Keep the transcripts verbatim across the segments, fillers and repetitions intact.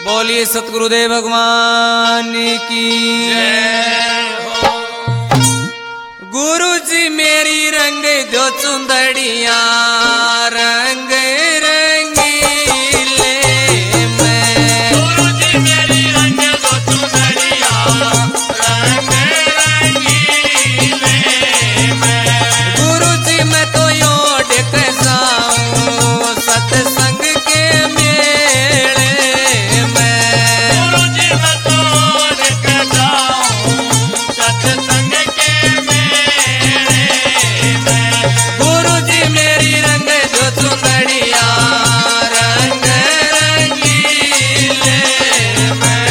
बोलिए सतगुरुदेव भगवान की जय हो। गुरु जी मेरी रंग दो चुंदड़िया रंग रंगीले में। गुरु जी मेरी रंग दो चुंदड़िया रंग रंगीले में। गुरु जी मैं तो योड़ के जाऊं सत्संग के मेले में। गुरु जी मैं तोड़ के जाऊं सत्संग के मेले में। गुरु जी मेरी रंग दो चुंदड़िया रंग रंगीले में।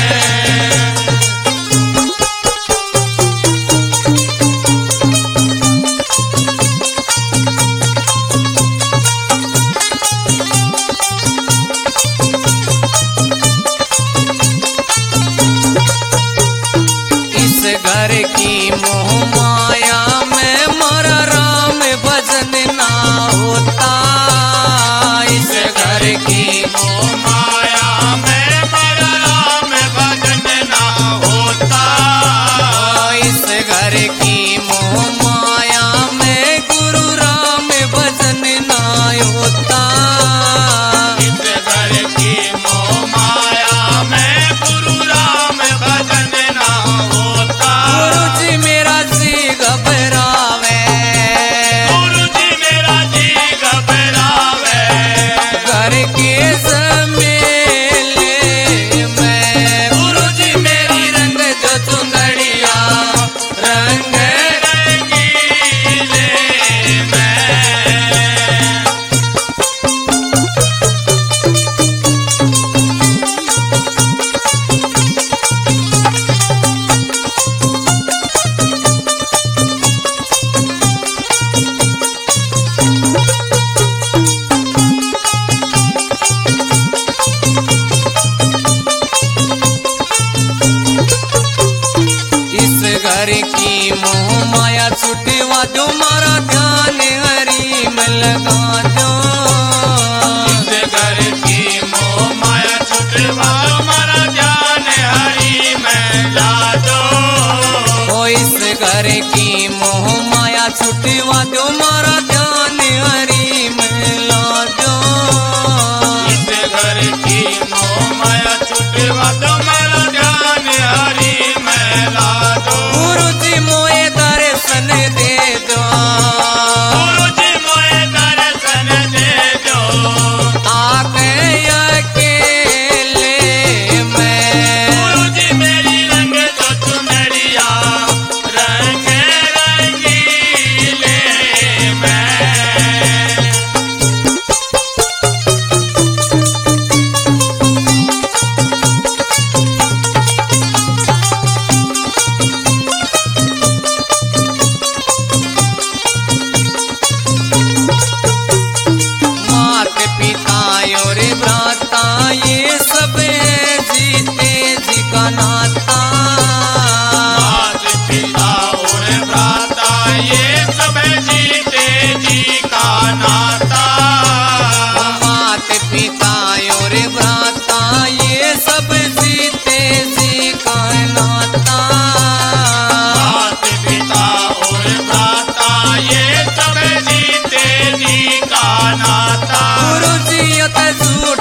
इस घर की मोह माया में मोरा राम भजन ना होता। इस घर की मोह माया में मरा राम भजन ना होता। इस घर की मोह माया में गुरु राम भजन ना होता। इस घर की मोह माया में गुरु राम भजन ना होता। गुरु जी मेरा जी घबरावे गुरु जी मेरा जी घबरावे। घर के समेले में। गुरु जी मेरी रंग जो चुंदड़िया रंग रंगीले में। इस घर की मोह माया छुटवा दो मारा ध्यान हरि में लगा दो। इस घर की मोह माया छुटवा हमारा ध्यान हरि में ला दो। ओ इस घर की मोह माया छुटवा दो मारा ध्यान हरि में ला दो। इस घर की मोह माया छुटवा हमारा ध्यान हरि में ला दो। गुरु जी मोए दर्शन दे दो। गुरु जी मोए दर्शन दे दो। आके अकेले में। गुरु जी मेरी रंग दो चुनरिया रंग रंगीले में। मात पिता और भ्राता ये सब जीते जी का नाता। मात पिता और भ्राता ये सब जीते जी का नाता। मात पिता और भ्राता ये सब जीते जी का नाता। मात पिता और भ्राता ये सब जीते जी का नाता। गुरु जी तजू